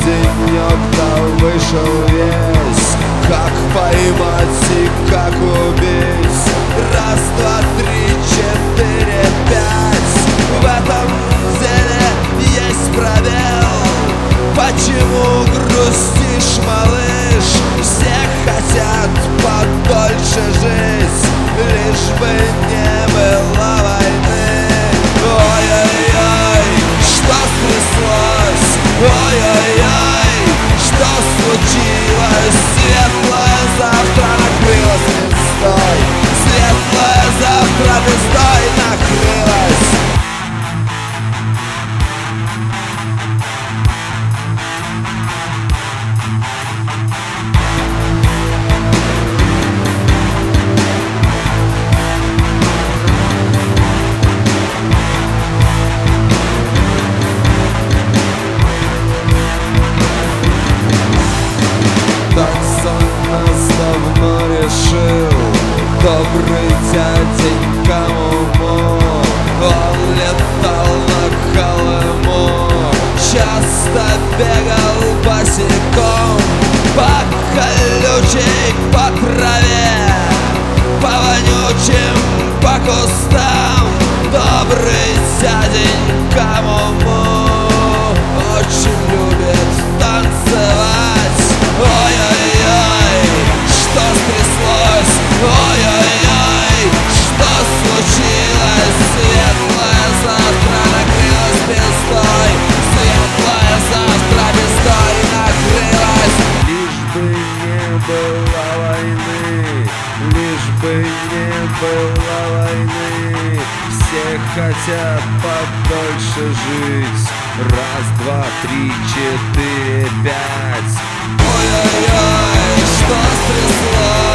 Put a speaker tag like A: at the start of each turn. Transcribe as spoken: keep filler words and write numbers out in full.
A: денек, да вышел весь. Как поймать и как убить? Раз, два, три, четыре, пять. В этом деле есть пробел. Почему грустишь, малыш? Все хотят подольше жить, лишь бы не было войны. Ой-ой-ой, что стряслось? Ой-ой-ой, что случилось? Светлое завтра накрылось звездой. Светлое завтра звездой накрылось. Давно решил добрый дяденька Муму. Он летал на Колыму, часто бегал босиком по колючей, по траве, по вонючим, по кустам. Добрый дяденька Муму очень любит танцевать. Ой-ой-ой, что стряслось? Ой-ой-ой, что случилось? Светлое завтра накрылось звездой. Светлое завтра звездой накрылось. Лишь бы не было войны, лишь бы не было войны. Все хотят подольше жить. Раз, два, три, четыре, пять. Ой-ой-ой, что стряслось?